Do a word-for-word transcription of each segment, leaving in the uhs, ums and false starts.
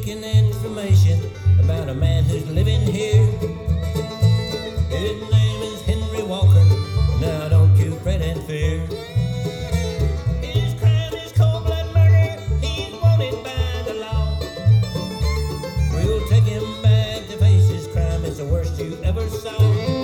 seeking information about a man who's living here. His name is Henry Walker. Now don't you fret and fear. His crime is cold-blood murder. He's wanted by the law. We'll take him back to face his crime. It's the worst you ever saw.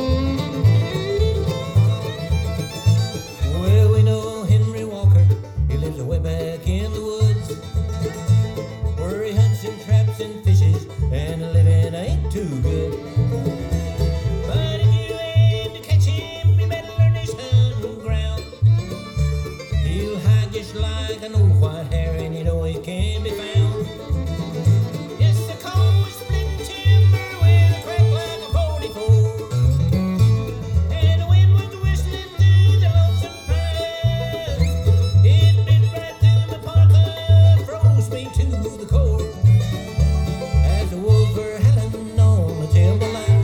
Well, we know Henry Walker. He lives way back in the woods, where he hunts and traps and fishes, and the living ain't too good. But if you aim to catch him, you better learn his hunting ground. He'll hide just like an old white hare, and you know he can't be found. Yes, the cold was splitting timber with a crack like a forty-four, and the wind was whistling through the lonesome pines. It bit right through my parka, froze me to the core, as the wolves were howling on the timberline.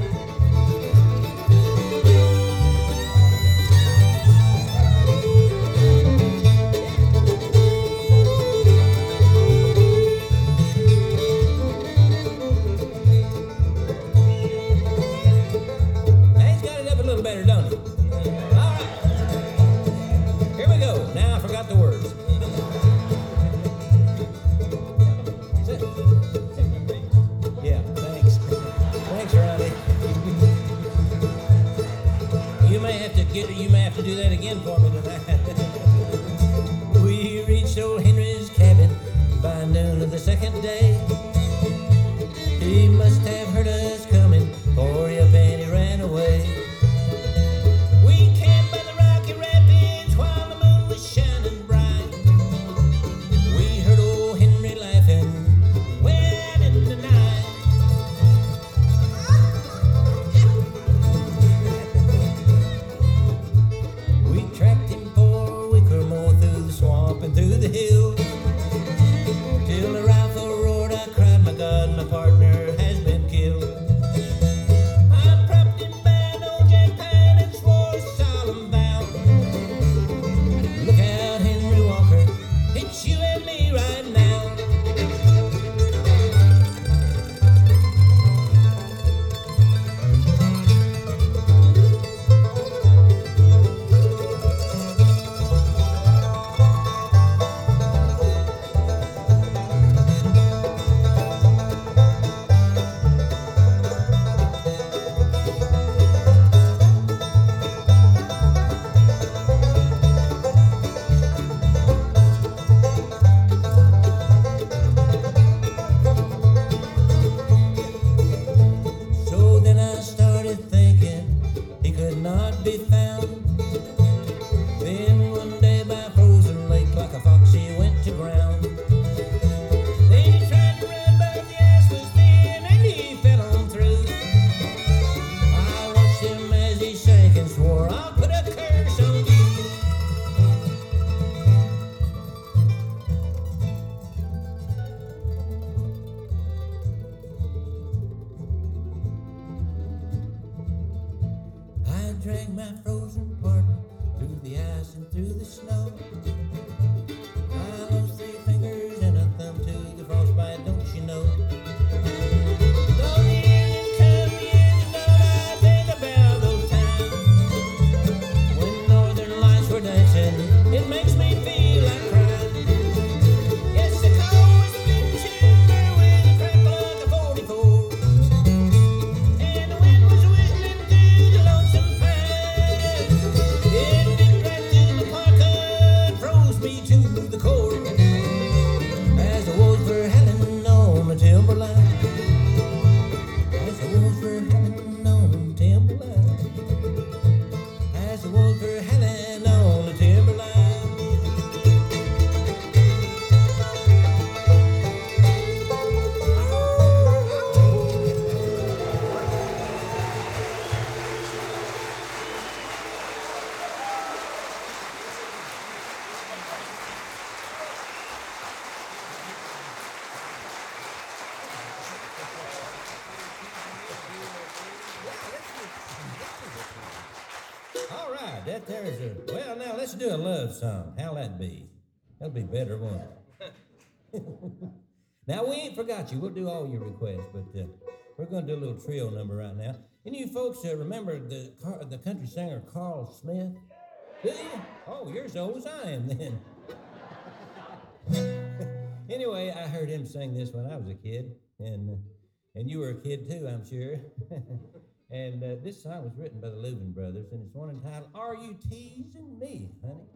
Now he's got it up a little better, don't he? All right, here we go. Now I forgot the words. Yeah, thanks. Thanks, Ronnie. You may have to get you may have to do that again for me tonight. We reached old Henry's cabin by noon of the second day. He must have heard us coming, for he up and he ran away. We camped by the rocky rapids while the moon was shining bright. We heard old Henry laughing way out in the night. We tracked him for a week or more through the swamp and through the hills, till the rifle roared. I cried, my God, my partner has been killed. I propped him by an old jack pine and swore a solemn vow. Look out, Henry Walker, it's you and me right now. So then I started thinking he could not be found. Then one day by frozen lake, like a fox he went to ground. Then he tried to run, but the ice was thin and he fell on through. I watched him as he sank and swore, I'll put a curse on you. I dragged my frozen partner through the ice and through the snow. I lost three fingers and a thumb to the frostbite, don't you know? Though the end come years ago, I think about those times when northern lights were dancing. It makes me feel like crying. Yes, the cold was splitting timber with a crack like a forty-four, and the wind was whistling through the lonesome pines. It bit right through my parka, froze me to the core, as the wolves were howling on the timberline. As the wolves were howling on the timberline. As the wolves were howling on the timberline. All right, that there's a. Well, now let's do a love song. How'll that be? That'll be better, won't it? Now, we ain't forgot you. We'll do all your requests, but uh, we're going to do a little trio number right now. And you folks uh, remember the car- the country singer Carl Smith? Do you? Oh, you're as old as I am then. Anyway, I heard him sing this when I was a kid, and uh, and you were a kid too, I'm sure. And uh, this song was written by the Louvin Brothers, and it's one entitled "Are You Teasing Me, Honey?"